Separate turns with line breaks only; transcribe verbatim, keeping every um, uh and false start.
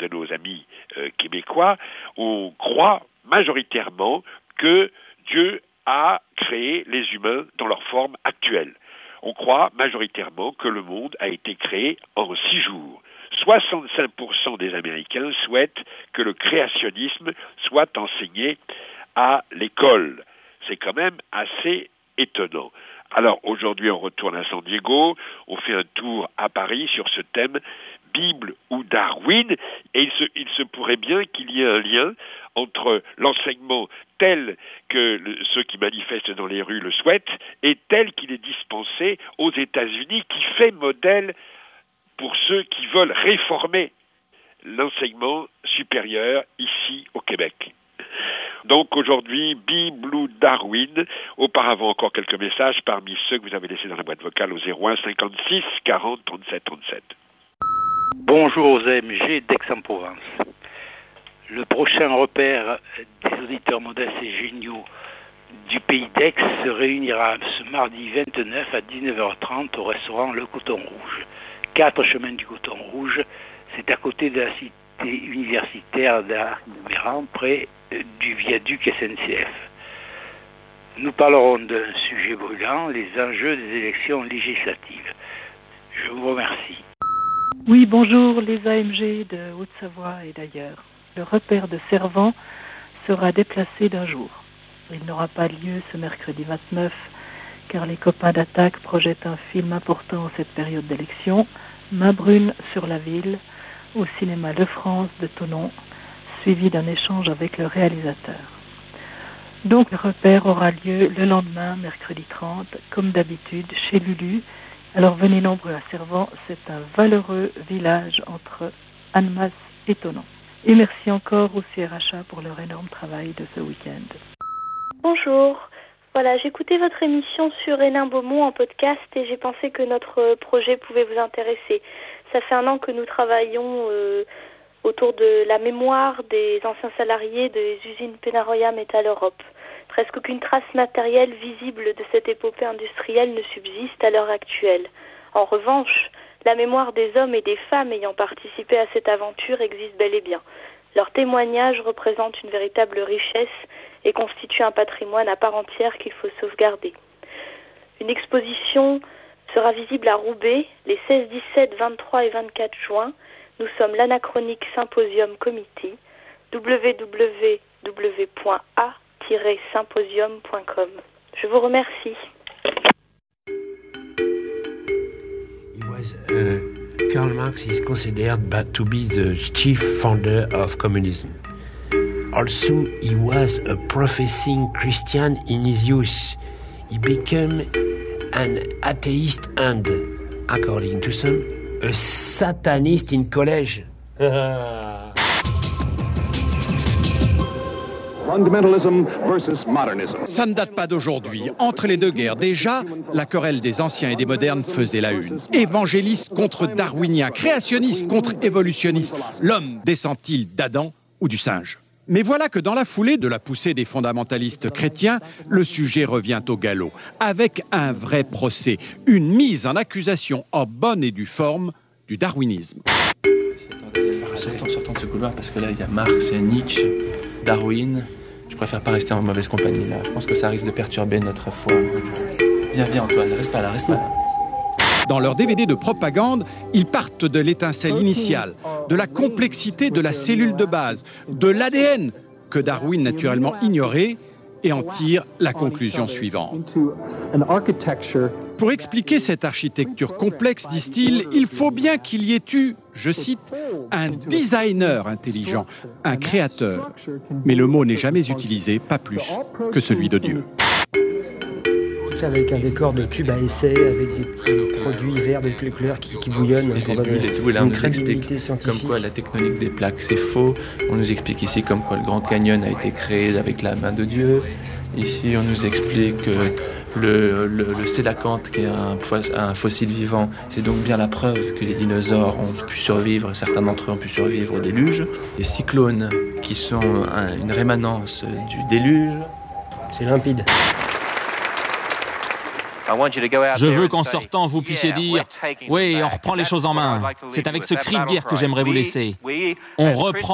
de nos amis euh, québécois, on croit majoritairement que Dieu a créé les humains dans leur forme actuelle. On croit majoritairement que le monde a été créé en six jours. soixante-cinq pour cent des Américains souhaitent que le créationnisme soit enseigné à l'école. C'est quand même assez étonnant. Alors aujourd'hui, on retourne à San Diego, on fait un tour à Paris sur ce thème, Bible ou Darwin, et il se, il se pourrait bien qu'il y ait un lien entre l'enseignement tel que le, ceux qui manifestent dans les rues le souhaitent et tel qu'il est dispensé aux États-Unis, qui fait modèle pour ceux qui veulent réformer l'enseignement supérieur ici au Québec. Donc aujourd'hui, Bible ou Darwin. Auparavant, encore quelques messages parmi ceux que vous avez laissés dans la boîte vocale au zéro un cinquante-six quarante trente-sept trente-sept.
Bonjour aux A M G d'Aix-en-Provence. Le prochain repère des auditeurs modestes et géniaux du pays d'Aix se réunira ce mardi vingt-neuf à dix-neuf heures trente au restaurant Le Coton Rouge. quatre chemin du Coton Rouge, c'est à côté de la cité universitaire d'Arc-de-Méran, près du viaduc S N C F. Nous parlerons d'un sujet brûlant, les enjeux des élections législatives. Je vous remercie.
Oui, bonjour les A M G de Haute-Savoie et d'ailleurs. Le repère de Servan sera déplacé d'un jour. Il n'aura pas lieu ce mercredi vingt-neuf, car les copains d'attaque projettent un film important en cette période d'élection, Main brune sur la ville, au cinéma Le France de Thonon, suivi d'un échange avec le réalisateur. Donc le repère aura lieu le lendemain, mercredi trente, comme d'habitude, chez Lulu. Alors venez nombreux à Servan, c'est un valeureux village entre Annemasse et Thonon. Et merci encore au C R H A pour leur énorme travail de ce week-end.
Bonjour, voilà, j'écoutais votre émission sur Hénin Beaumont en podcast et j'ai pensé que notre projet pouvait vous intéresser. Ça fait un an que nous travaillons euh, autour de la mémoire des anciens salariés des usines Penaroya Metal Europe. Presque aucune trace matérielle visible de cette épopée industrielle ne subsiste à l'heure actuelle. En revanche, la mémoire des hommes et des femmes ayant participé à cette aventure existe bel et bien. Leurs témoignages représentent une véritable richesse et constituent un patrimoine à part entière qu'il faut sauvegarder. Une exposition sera visible à Roubaix les seize, dix-sept, vingt-trois et vingt-quatre juin. Nous sommes l'Anachronique Symposium Committee, w w w point a tiret symposium point com. Je vous remercie.
He was, uh, Karl Marx is considered to be the chief founder of communism. Also, he was a professing Christian in his youth. He became an atheist and, according to some, a satanist in college.
Fundamentalism versus modernism.
Ça ne date pas d'aujourd'hui. Entre les deux guerres, déjà, la querelle des anciens et des modernes faisait la une. Évangéliste contre darwinien, créationniste contre évolutionniste. L'homme descend-il d'Adam ou du singe ? Mais voilà que dans la foulée de la poussée des fondamentalistes chrétiens, le sujet revient au galop, avec un vrai procès, une mise en accusation en bonne et due forme du darwinisme.
Sortons, sortons de ce couloir parce que là il y a Marx, Nietzsche, Darwin. Je préfère pas rester en mauvaise compagnie là. Je pense que ça risque de perturber notre foi. Viens, viens Antoine, reste pas là, reste pas là.
Dans leur D V D de propagande, ils partent de l'étincelle initiale, de la complexité de la cellule de base, de l'A D N que Darwin naturellement ignorait, et en tirent la conclusion suivante. Pour expliquer cette architecture complexe, disent-ils, il faut bien qu'il y ait eu, je cite, un designer intelligent, un créateur. Mais le mot n'est jamais utilisé, pas plus que celui de Dieu.
Avec un décor de tube à essai, avec des petits produits verts de toutes les couleurs qui, qui bouillonnent.
Et des bulles et tout. Là, on nous explique comme quoi la tectonique des plaques, c'est faux. On nous explique ici comme quoi le Grand Canyon a été créé avec la main de Dieu. Ici, on nous explique que le, le, le sélacanthe, qui est un, un fossile vivant, c'est donc bien la preuve que les dinosaures ont pu survivre, certains d'entre eux ont pu survivre au déluge. Les cyclones, qui sont un, une rémanence du déluge.
C'est limpide.
Je veux qu'en sortant, vous puissiez dire « Oui, on reprend les choses en main. » C'est avec ce cri de guerre que j'aimerais vous laisser. On reprend